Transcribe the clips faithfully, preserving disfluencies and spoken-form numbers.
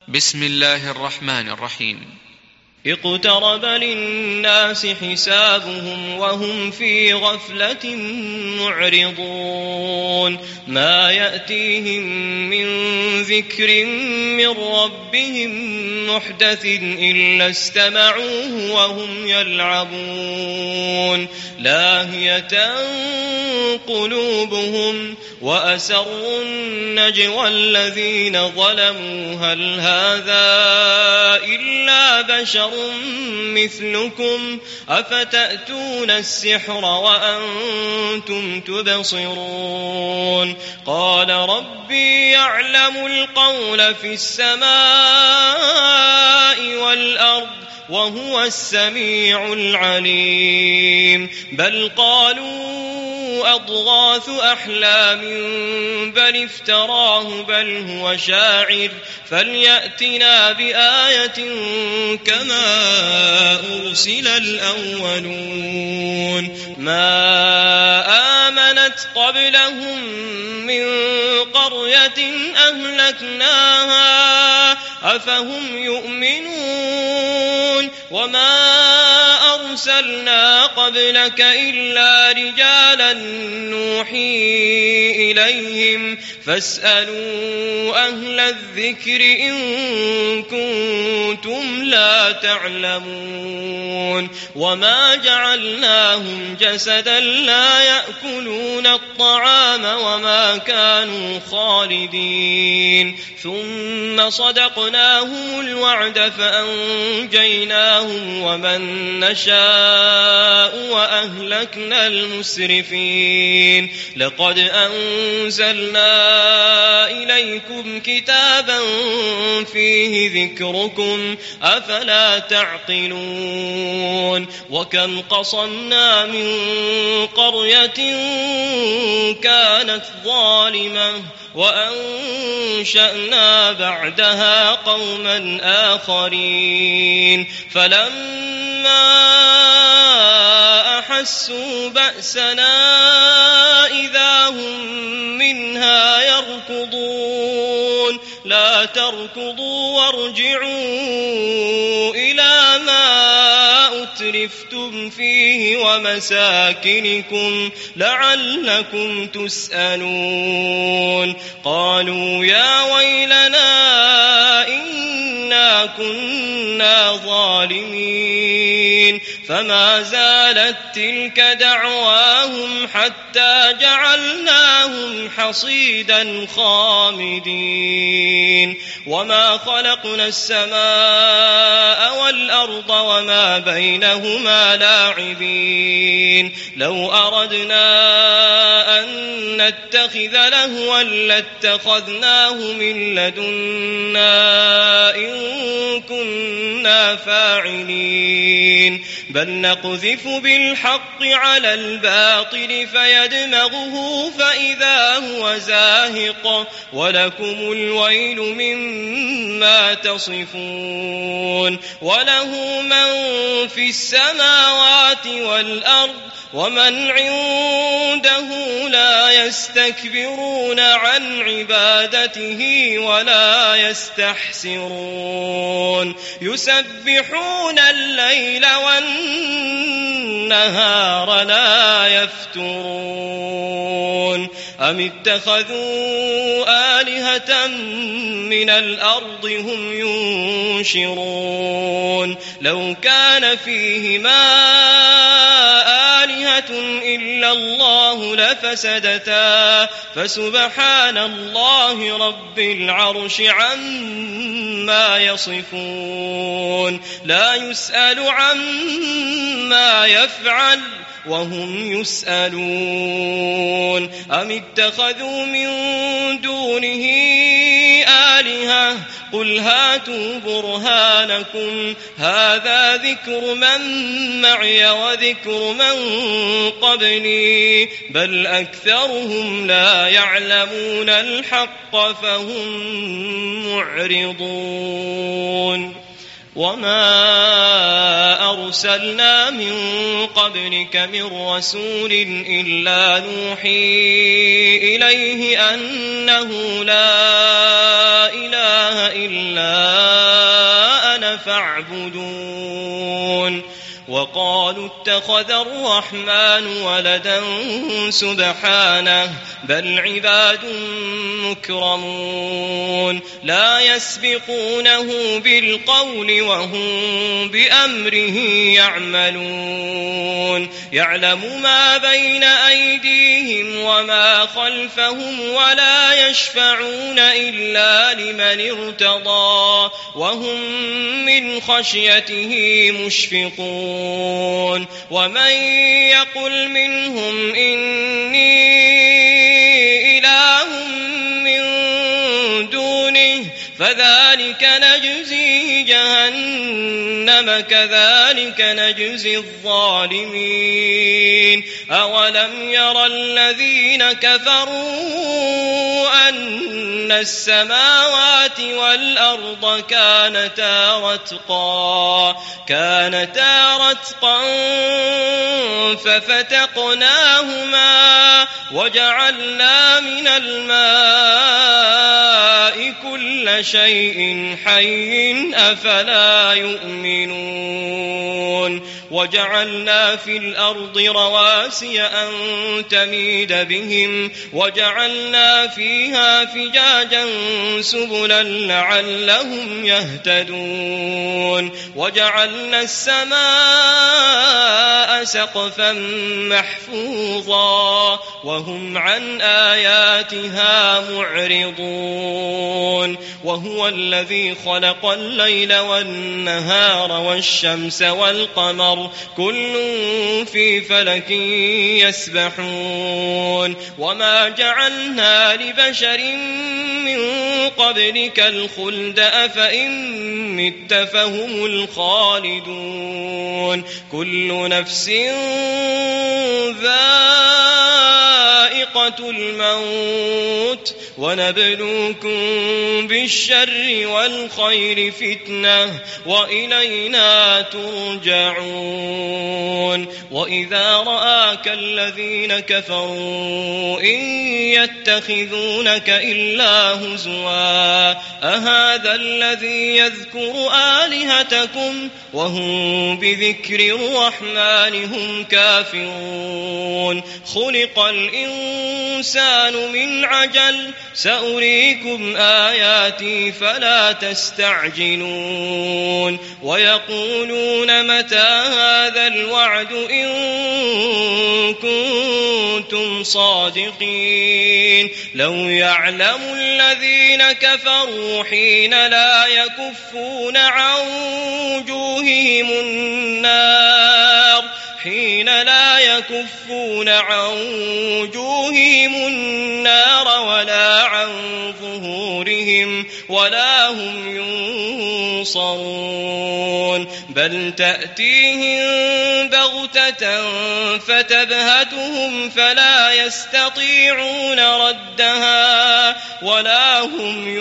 بسم الله الرحمن الرحيم. اقترب للناس حسابهم وهم في غفلة معرضون ما يأتيهم من ذكر من ربهم محدث إلا استمعوه وهم يلعبون لاهية قلوبهم وأسروا النجوى الذين ظلموا هل هذا إلا بشر مثلكم أفتأتون السحر وأنتم تبصرون قال ربي يعلم القول في السماء والأرض وهو السميع العليم بل قالوا أضغاث أحلام بل افتراه بل هو شاعر فليأتنا بآية كما أرسل الأولون ما آمنت قبلهم من قرية أهلكناها أفهم يؤمنون وما أرسلنا قبلك إلا رجالا نوحي إليهم فاسألوا أهل الذكر إن كنتم لا تعلمون وما جعلناهم جسدا لا يأكلون الطعام وما كانوا خالدين ثم صدقناهم الوعد فأنجيناهم ومن نشاء وأهلكنا المسرفين لقد أنزلنا إليكم كتابا فيه ذكركم أفلا تعقلون وكم قصمنا من قرية كانت ظالمة وأنشأنا بعدها قوما آخرين فلما أحسوا بأسنا إذا هم منها يركضون لا تركضوا وارجعوا إلى ما أترفتم فيه ومساكنكم لعلكم تسألون قالوا يا ويلنا إنا كنا ظالمين فما زالت تلك دعواهم حتى جعلناهم حصيدا خامدين وما خلقنا السماء والأرض وما بينهما لاعبين لو أردنا أن نتخذ لهوا لاتخذناه من لدنا إن كنا فاعلين بل نقذف بالحق على الباطل فيدمغه فإذا هو زاهق ولكم الويل مما تصفون وله من في السماوات والأرض ومن عنده لا يستكبرون عن عبادته ولا يستحسرون يسبحون الليل والنهار لا يفترون أم اتخذوا آلهة من الأرض هم ينشرون لو كان فيهما آلهة إلا الله لفسدتا فسبحان الله رب العرش عما يصفون لا يسأل عما يفعل وهم يسألون أم اتخذوا من دونه آلهة قل هاتوا برهانكم هذا ذكر من معي وذكر من قبلي بل أكثرهم لا يعلمون الحق فهم معرضون وما أرسلنا من قبلك من رسول إلا نوحي إليه أنه لا إله إلا أنا فاعبدون وقالوا اتخذ الرحمن ولدا سبحانه بل عباد مكرمون لا يسبقونه بالقول وهم بأمره يعملون يعلم ما بين أيديهم وما خلفهم ولا يشفعون إلا لمن ارتضى وهم من خشيته مشفقون ومن يقل منهم إني إله من دونه فذلك نجزيه جهنم كذلك نجزي الظالمين أولم يرى الذين كفروا أن السماوات والأرض كانتا رتقا كانتا رتقا ففتقناهما وجعلنا من الماء كل شيء حي أفلا يؤمنون وجعلنا في الأرض رواسي أن تميد بهم وجعلنا فيها فجاجا سبلا لعلهم يهتدون وجعلنا السماء سقفا محفوظا وهم عن آياتها معرضون وهو الذي خلق الليل والنهار والشمس والقمر كل في فلك يسبحون وما جعلنا لبشر من قبلك الخلد أفإن مت فهم الخالدون كل نفس ذائقة الموت ونبلوكم بالشر والخير فتنة وإلينا ترجعون وإذا رآك الذين كفروا إن يتخذونك إلا هزوا أهذا الذي يذكر آلهتكم وهم بذكر الرحمن هم كافرون خلق الإنسان من عجل سأريكم آياتي فلا تستعجلون ويقولون متى هذا الوعد إن كنتم صادقين لو يعلم الذين كفروا حين لا يكفون عن وجوههم النار حين لا يكفون عن وجوههم النار ولا عن ظهورهم ولا هم ينصرون بل تأتيهم بغتة فتبهتهم فلا يستطيعون ردها ولا هم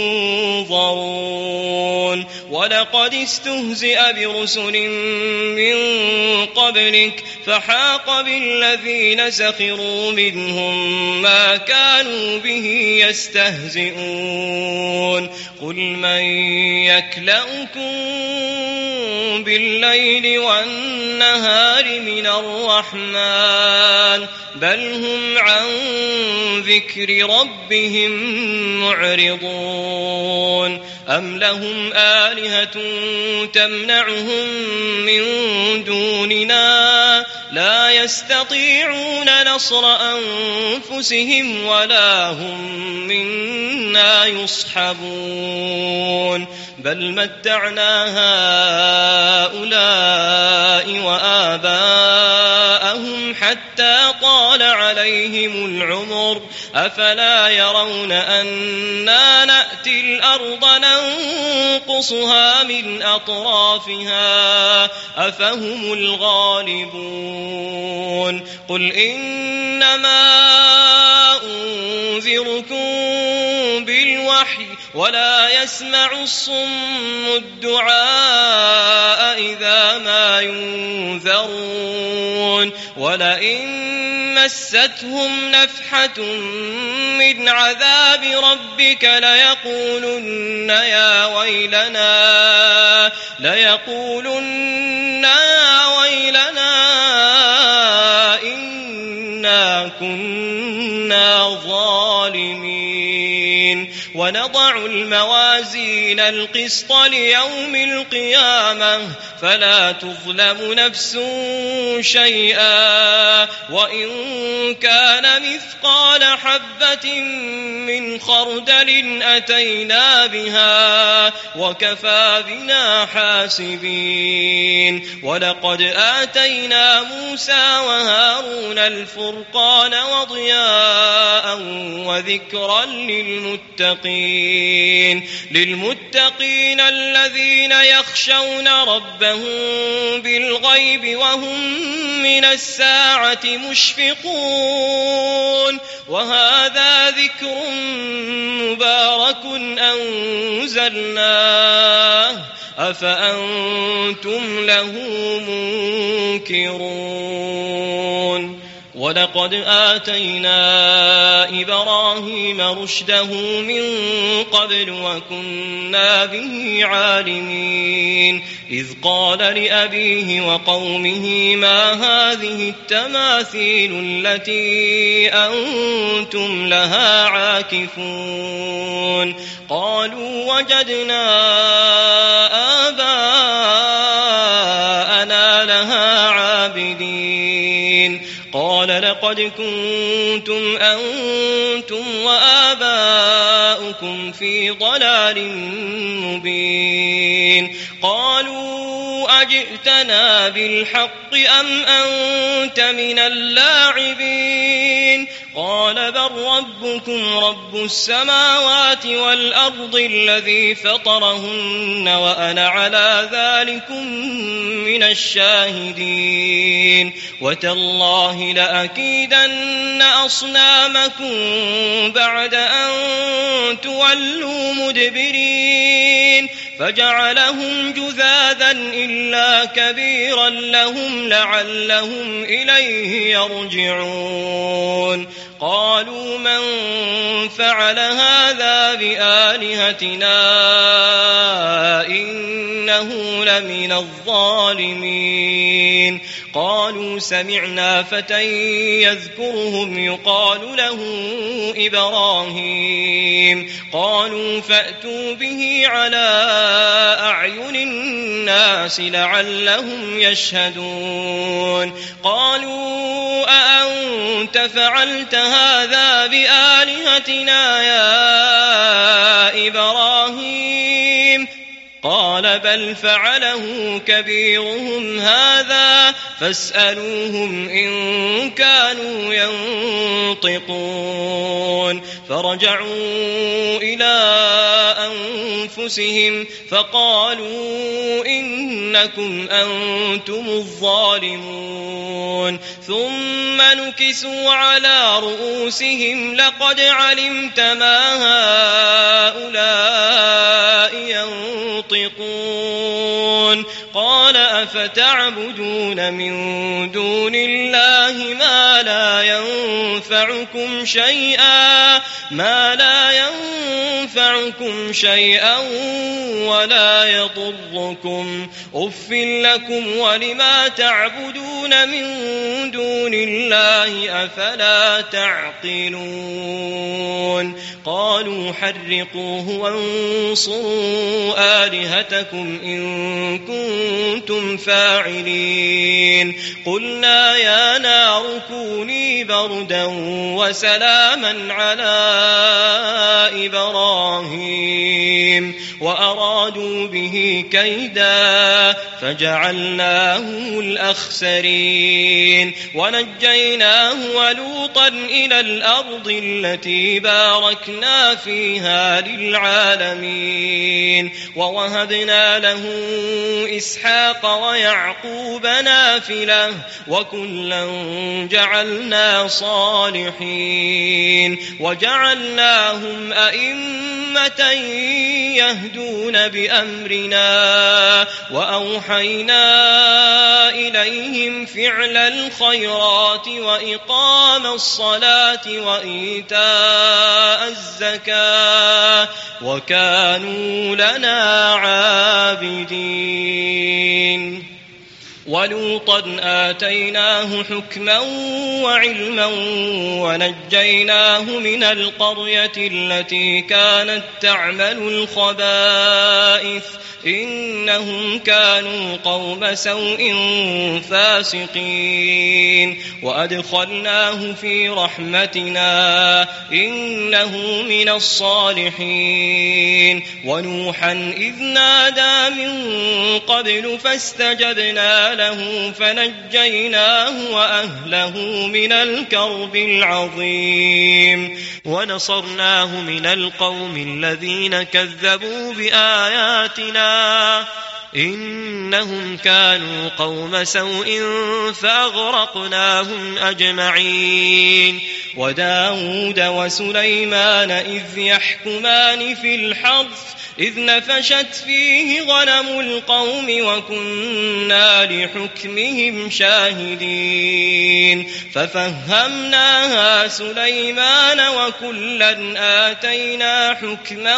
ينظرون ولقد استهزئ برسل من قبلك فحاق بالذين سخروا منهم ما كانوا به يستهزئون قل من يكلؤكم بالليل والنهار من الرحمن بل هم عن ذكر ربهم معرضون أم لهم آلهة تمنعهم من دوننا لا يستطيعون نصر أنفسهم ولا هم منا يصحبون بل متعنا هؤلاء وآباءهم حتى طال عليهم العمر أفلا يرون أنا نأتي الأرض ننقصها من أطرافها أفهم الغالبون قل إنما أنذركم بالوحي ولا يسمع الصم الدعاء إذا ما ينذرون ولئن مستهم نفحة من عذاب ربك ليقولن يا ويلنا ليقولن يا ويلنا إنا كنا ظالمين ونضع الموازين القسط ليوم القيامة فلا تظلم نفس شيئا وإن كان مثقال حبة من خردل أتينا بها وكفى بنا حاسبين ولقد آتينا موسى وهارون الفرقان وضياء وذكرا للمتقين للمتقين الذين يخشون ربهم بالغيب وهم من الساعة مشفقون وهذا ذكر مبارك أنزلناه أفأنتم له منكرون ولقد آتينا إبراهيم رشده من قبل وكنا به عالمين إذ قال لأبيه وقومه ما هذه التماثيل التي أنتم لها عاكفون قالوا وجدنا آباءنا لها عابدين قال لقد كنتم أنتم وآباؤكم في ضلال مبين قالوا أجئتنا بالحق أم أنت من اللاعبين قال بل ربكم رب السماوات والأرض الذي فطرهن وأنا على ذلكم من الشاهدين وتالله لأكيدن أصنامكم بعد أن تولوا مدبرين فجعلهم جذاذا إلا كبيرا لهم لعلهم إليه يرجعون قالوا من فعل هذا بآلهتنا إنه لمن الظالمين قالوا سمعنا فتى يذكرهم يقال له إبراهيم قالوا فأتوا به على أعين الناس لعلهم يشهدون قالوا أأنت فعلت هذا بآلهتنا يا إبراهيم قال بل فعله كبيرهم هذا فاسألوهم إن كانوا ينطقون فرجعوا إلى أنفسهم فقالوا إنكم أنتم الظالمون ثم نكسوا على رؤوسهم لقد علمت ما هؤلاء ينطقون قال أفتعبدون من دون الله ما لا ينفعكم شيئا ما لا ينفعكم شيئا ولا يضركم أف لكم ولما تعبدون من دون الله أفلا تعقلون قالوا حرقوه وانصروا آلهتكم إن كنتم فاعلين قلنا يا نار كوني بردا وسلاما على إبراهيم إبراهيم وأرادوا به كيدا فجعلناهم الأخسرين ونجيناه ولوطا إلى الأرض التي باركنا فيها للعالمين ووهبنا له إسحاق ويعقوب نافلة وكلا جعلنا صالحين وجعلناهم أئمة يهدون بأمرنا وأوحينا إليهم فعل الخيرات وإقام الصلاة وإيتاء الزكاة وكانوا لنا عابدين ولوطا آتيناه حكما وعلما ونجيناه من القرية التي كانت تعمل الخبائث إنهم كانوا قوم سوء فاسقين وأدخلناه في رحمتنا إنه من الصالحين ونوحا إذ نادى من قبل فاستجبنا له فنجيناه وأهله من الكرب العظيم ونصرناه من القوم الذين كذبوا بآياتنا إنهم كانوا قوم سوء فأغرقناهم أجمعين وداود وسليمان إذ يحكمان في الحرث إذ نفشت فيه غنم القوم وكنا لحكمهم شاهدين ففهمناها سليمان وكلا آتينا حكما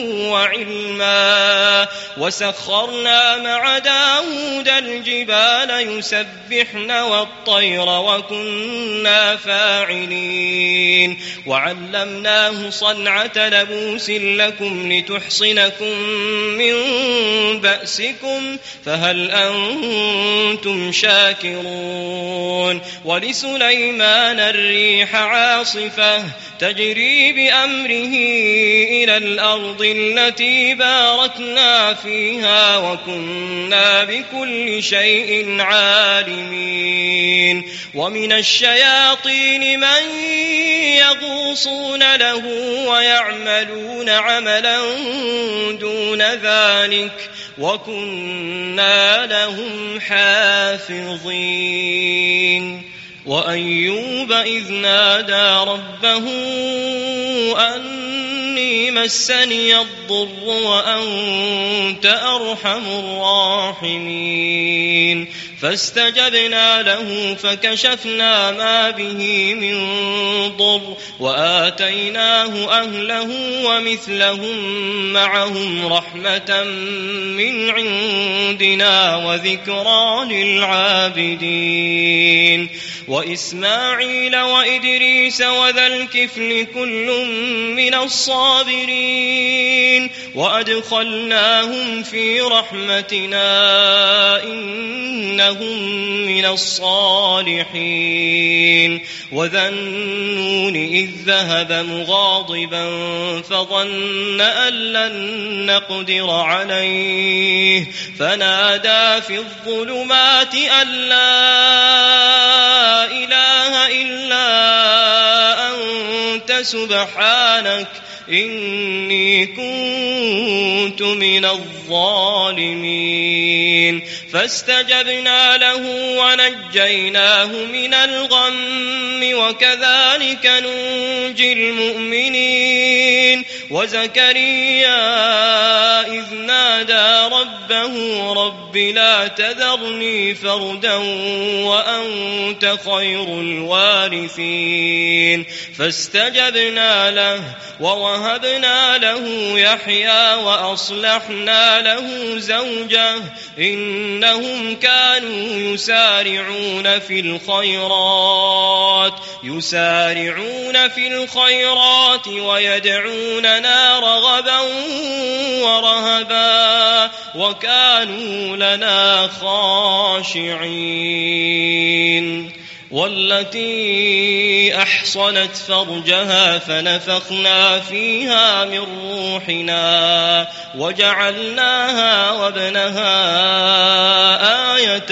وعلما وسخرنا مع داود الجبال يسبحن والطير وكنا فاعلين وعلمناه صنعة لبوس لكم لتحصنكم من بأسكم فهل أنتم شاكرون ولسليمان الريح عاصفة تجري بأمره إلى الأرض التي باركنا فيها وكنا بكل شيء عالمين ومن الشياطين من يغوصون له ويعملون عملا دون ذلك وكنا لهم حافظين وأيوب إذ نادى ربه أني مسني الضر وأنت أرحم الراحمين فاستجبنا له فكشفنا ما به من ضر وآتيناه أهله ومثلهم معهم رحمة من عندنا وذكرى للعابدين وإسماعيل وإدريس وذا الكفل كل من الصابرين وأدخلناهم في رحمتنا إنهم من الصالحين وذا النون إذ ذهب مغاضبا فظن أن لن نقدر عليه فنادى في الظلمات أن لا إله إلا أنت سبحانك إني كنت من الظالمين فاستجبنا له ونجيناه من الغم وكذلك ننجي المؤمنين وزكريا إذ نادى ربه رب لا تذرني فردا وأنت خير الوارثين فاستجبنا له ووهبنا له يحيى وأصلحنا له زوجه إنهم كانوا يسارعون في الخيرات يسارعون في الخيرات ويدعوننا رغبا ورهبا وكانوا لنا خاشعين والتي أحصنت فرجها فنفخنا فيها من روحنا وجعلناها وابنها آية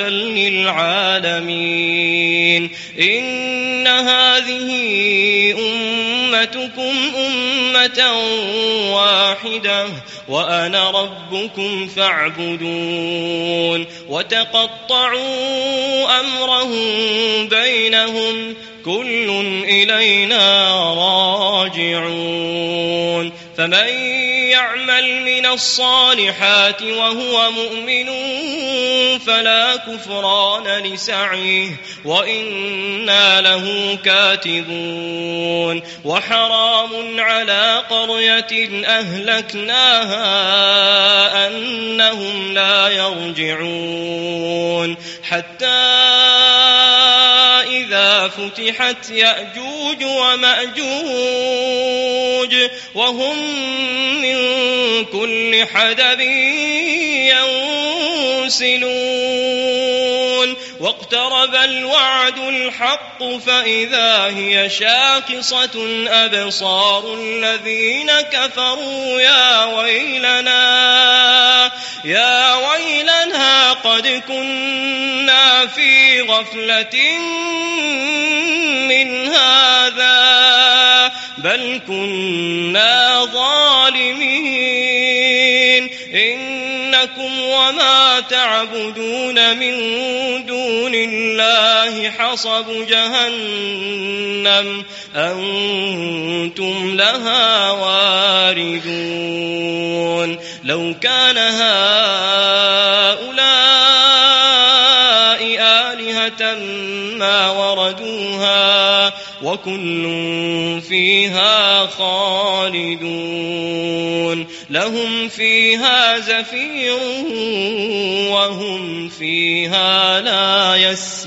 للعالمين إن هذه أمتكم أمة واحدة وأنا ربكم فاعبدون وتقطعوا أمرهم بينهم كل إلينا راجعون فمن يعمل من الصالحات وهو مؤمن فلا كفران لسعيه وإنا له كاتبون وحرام على قرية أهلكناها أنهم لا يرجعون حتى إذا فتحت يأجوج ومأجوج وهم من كل حدب ينسلون واقترب الوعد الحق فإذا هي شاخصة أبصار الذين كفروا يا ويلنا يا ويلنا قد كنا في غفلة من هذا بل كنا ظالمين إنكم وما تعبدون من دون الله حصب جهنم أنتم لها واردون لو كان هؤلاء آلهة ما وردوها وكل فيها خالدون لهم فيها زفير وهم فيها لا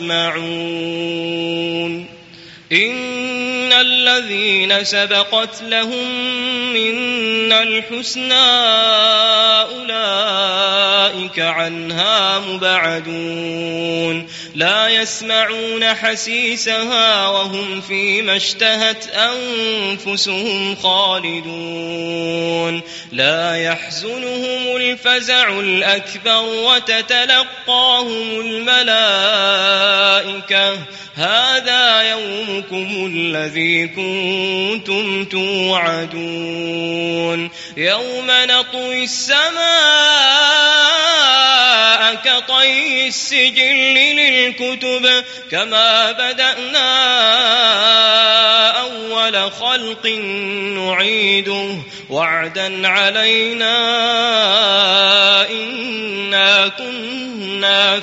يسمعون إن الذين سبقت لهم منا الحسنى أولئك عنها مبعدون لا يسمعون حسيسها وهم فيما اشتهت أنفسهم خالدون لا يحزنهم الفزع الأكبر وتتلقاهم الملائكة هذا يومكم الذي كنتم توعدون يوم نطوي السماء كطي السجل للكتب كما بدأنا أول خلق نعيده وعدا علينا إنا كنا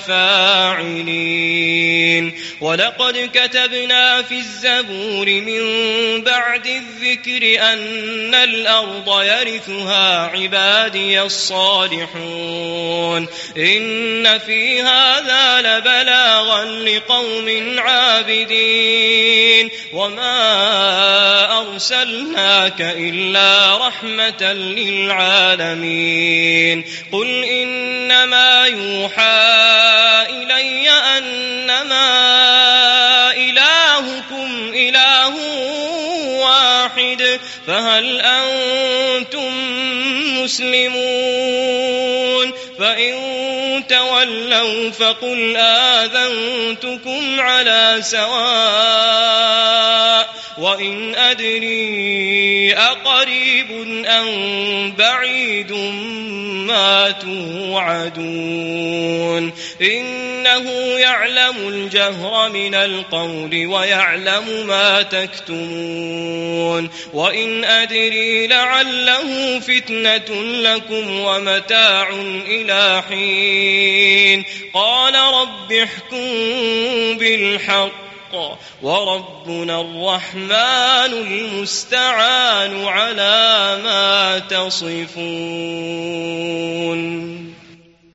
فاعلين ولقد كتبنا في الزبور من بعد الذكر أن الأرض يرثها عبادي الصالحون إن في هذا لبلاغا لقوم عابدين وما أرسلناك إلا رحمة للعالمين قل إنما يوحى إلي أنما إلهكم إله واحد فهل أنتم مسلمون فإن تولوا فقل آذنتكم على سواء وإن أدري أقريب أم بعيد ما توعدون إنه يعلم الجهر من القول ويعلم ما تكتمون وإن أدري لعله فتنة لكم ومتاع إلى حين قال رب احكم بالحق وربنا الرحمن المستعان على ما تصفون.